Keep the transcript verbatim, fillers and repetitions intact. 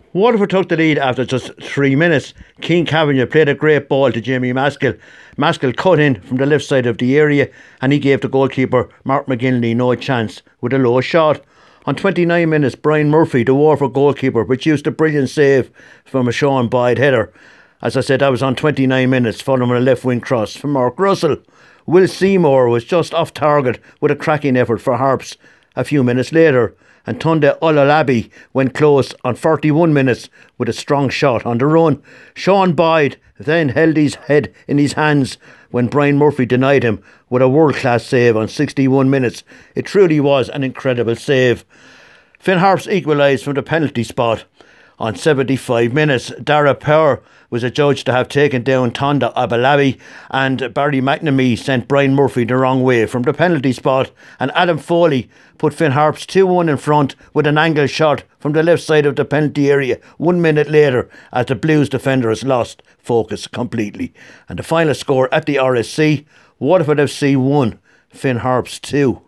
Waterford took the lead after just three minutes. Keane Cavanagh played a great ball to Jamie Maskell. Maskell cut in from the left side of the area and he gave the goalkeeper Mark McGinley no chance with a low shot. On twenty-nine minutes, Brian Murphy, the Waterford goalkeeper, produced a brilliant save from a Sean Boyd header. As I said, that was on twenty-nine minutes, following a left wing cross from Mark Russell. Will Seymour was just off target with a cracking effort for Harps a few minutes later. And Tunde Ololabi went close on forty-one minutes with a strong shot on the run. Sean Boyd then held his head in his hands when Brian Murphy denied him with a world-class save on sixty-one minutes. It truly was an incredible save. Finn Harps equalised from the penalty spot on seventy-five minutes. Dara Power was adjudged to have taken down Tonda Abalabi, and Barry McNamee sent Brian Murphy the wrong way from the penalty spot, and Adam Foley put Finn Harps two one in front with an angle shot from the left side of the penalty area one minute later, as the Blues defenders lost focus completely. And the final score at the R S C, Waterford F C one, Finn Harps two.